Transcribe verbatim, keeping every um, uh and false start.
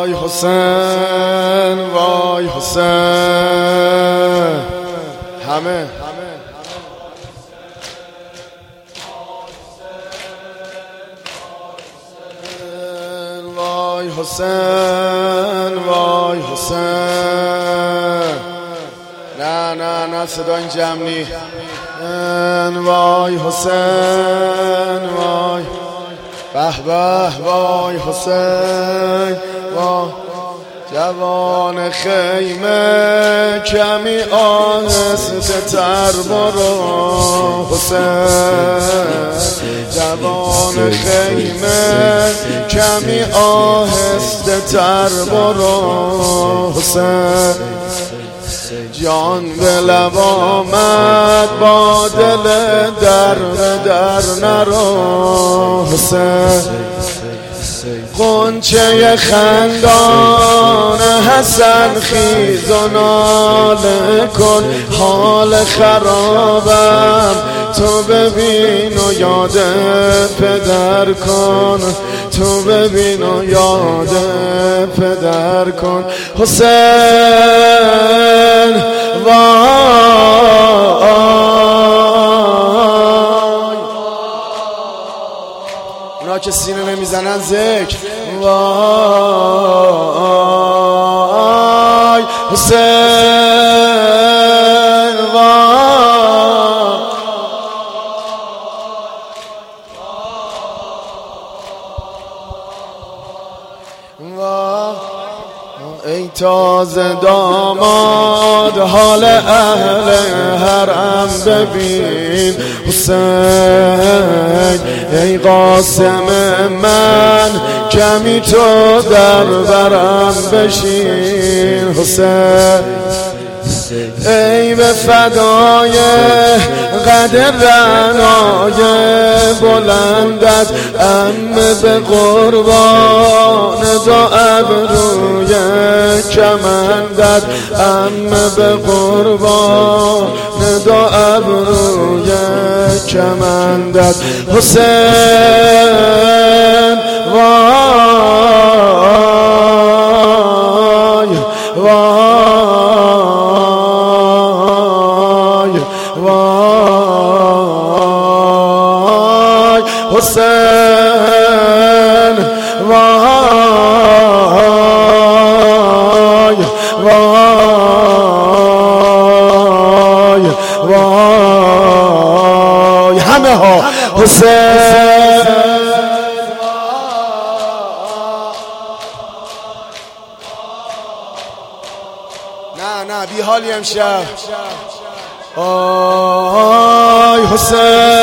وای حسین وای حسین همه وای حسین وای حسین نه نه نه صدا این جمع نی وای حسین وای به به وای حسین وای جوان خیمه کمی آهسته تر برو حسین جوان خیمه کمی آهسته تر برو حسین جان به لب آمد با دل در در نرو حسین غنچه خندان حسن خیز و ناله کن حال خرابم تو ببین و یاد پدر کن تو ببین و یاد پدر کن حسین وای اونا که سینه نمیزنن ذکر وای حسین وای ای تازه داماد حال اهل حرم ببین حسین ای قاسم من کمی تو در برم بشین حسین ای به فدای قدر رعنای بلندت ام به قربان دو ابروی کمندت ام به قربان دو ابروی کمندت حسین وای وای وای حسین وای وای وای همه ها حسین نه نه بی حالی امشب آی حسین